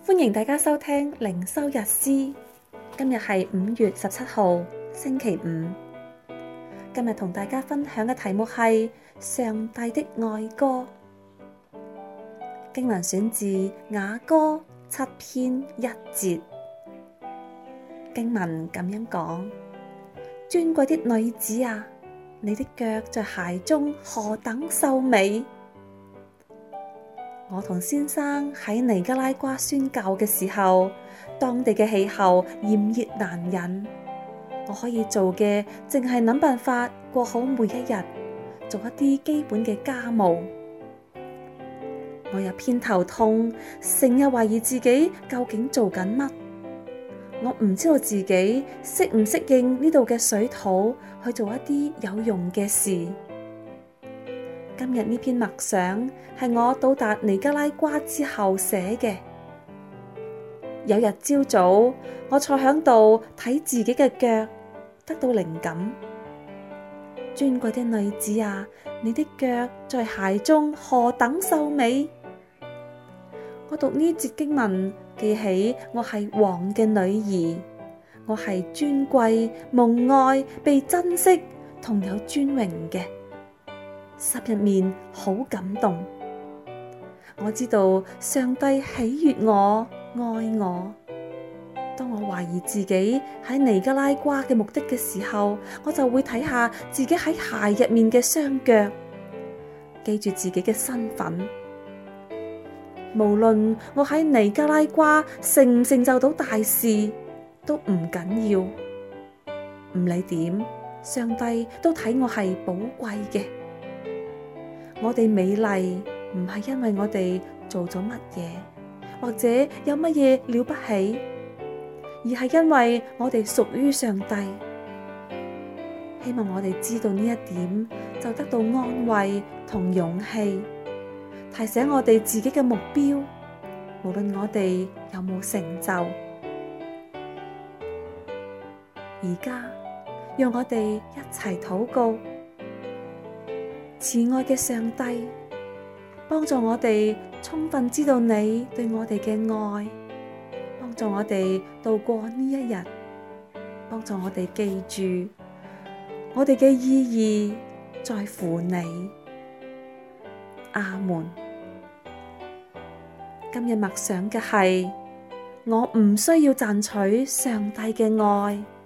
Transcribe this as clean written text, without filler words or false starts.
歡迎大家收聽靈修日詩。今日係5月17號，星期五。今日同大家分享嘅題目係上帝的愛歌。經文選自雅歌7篇1節。經文咁樣講：尊貴的女子啊，你的腳在鞋中何等秀美！我同先生喺尼加拉瓜宣教嘅時候，當地嘅氣候炎熱難忍，我可以做嘅淨係諗辦法過好每一日，做一啲基本嘅家務。我又偏頭痛，成日懷疑自己究竟做緊乜。我唔知道自己適唔適應呢度嘅水土去做一啲有用嘅事。今日呢篇默想係我到達尼加拉瓜之後寫嘅。有日朝早，我坐響度睇自己嘅腳，得到靈感。尊貴的女子啊，你的腳在鞋中何等秀美！我讀呢節經文，記起我係王嘅女兒，我係尊貴、蒙愛、被珍惜同有尊榮嘅。心入面好感動，我知道上帝喜悅我、愛我。當我懷疑自己喺尼加拉瓜嘅目的嘅時候，我就會睇下自己喺鞋入面嘅雙腳，記住自己嘅身份。無論我喺尼加拉瓜成唔成就到大事，都唔緊要。唔理點，上帝都睇我係寶貴嘅。我哋美麗唔係因為我哋做咗乜嘢，或者有乜嘢了不起，而係因為我哋屬於上帝。希望我哋知道呢一點，就得到安慰同勇氣，提醒我哋自己嘅目標，無論我哋有冇成就。而家讓我哋一齊禱告。慈愛嘅上帝，幫助我哋充分知道你對我哋嘅愛，幫助我哋度過呢一日，幫助我哋記住我哋嘅意義在乎你。阿門。今日默想嘅係，我唔需要賺取上帝嘅愛。